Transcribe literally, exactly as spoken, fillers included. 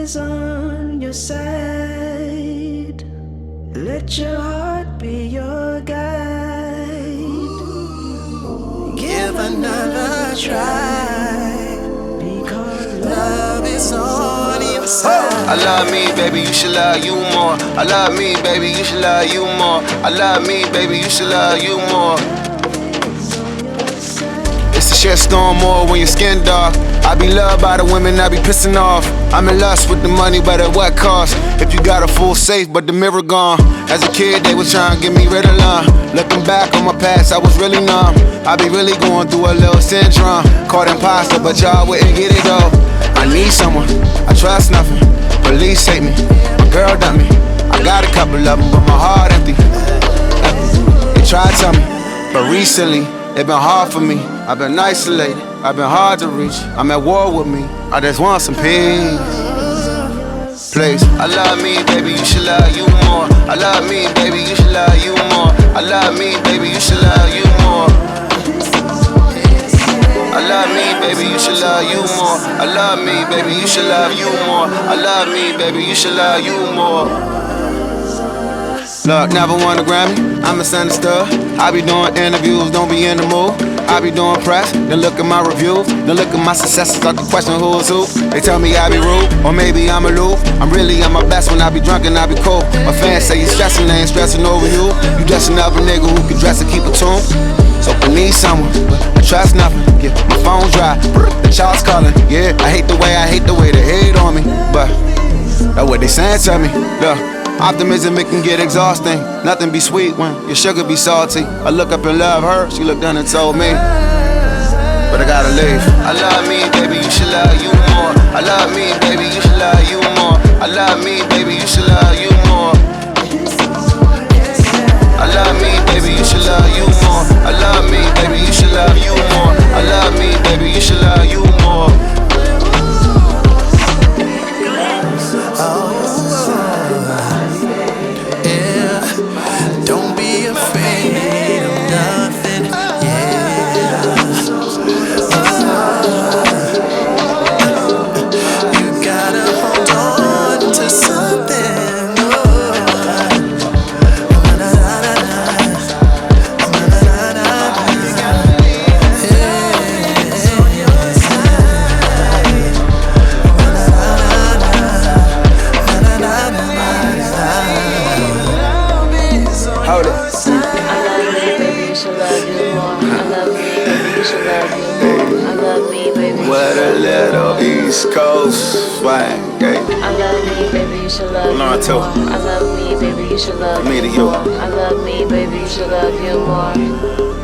is on your side. Let your heart be your guide. Give another try, because love is on your side. I love me, baby, you should love you more. I love me, baby, you should love you more. I love me, baby, you should love you more. It's a shit storm more when your skin dark. I be loved by the women I be pissing off. I'm in lust with the money, but at what cost? If you got a full safe, but the mirror gone. As a kid, they was trying to get me rid of love. Looking back on my past, I was really numb. I be really going through a little syndrome. Caught imposter, but y'all wouldn't get it though. I need someone, I trust nothing. Police hate me, my girl dumped me. I got a couple of them, but my heart empty. They tried to tell me, but recently it been hard for me. I've been isolated, I've been hard to reach. I'm at war with me, I just want some peace. Please. I love me, baby, you should love you more. I love me, baby, you should love you more. I love me, baby, you should love you more. I love me, baby, you should love you more. I love me, baby, you should love you more. I love me, baby, you should love you more. Look, never won a Grammy, I'm misunderstood. I be doing interviews, don't be in the mood. I be doing press, then look at my reviews. Then look at my successes, start to question who's who. They tell me I be rude, or maybe I'm aloof. I'm really at my best when I be drunk and I be cool. My fans say you stressing, they ain't stressing over you. You just another nigga who can dress and keep a tune. So I need someone, but I trust nothing. Yeah, my phone dry, the child's calling. Yeah, I hate the way, I hate the way they hate on me. But that's what they saying to me. Look, optimism, it can get exhausting. Nothing be sweet when your sugar be salty. I look up and love her, she looked down and told me, but I gotta leave. I love me, baby, you should love you more. I love me, baby, you should love you more. I love me, baby, you should love you more. I love me, baby, you should love you more. I love me, baby, you should love you more. I love me, baby, you should love you more. Hold it. I love me, baby, you should love you more. I love me, baby, you should love you more. I love me, baby, you should love you more. What a little East Coast swag, okay? I love me, baby, you should love you more. I love me, baby, you should love you more. I love me, baby, you should love you more.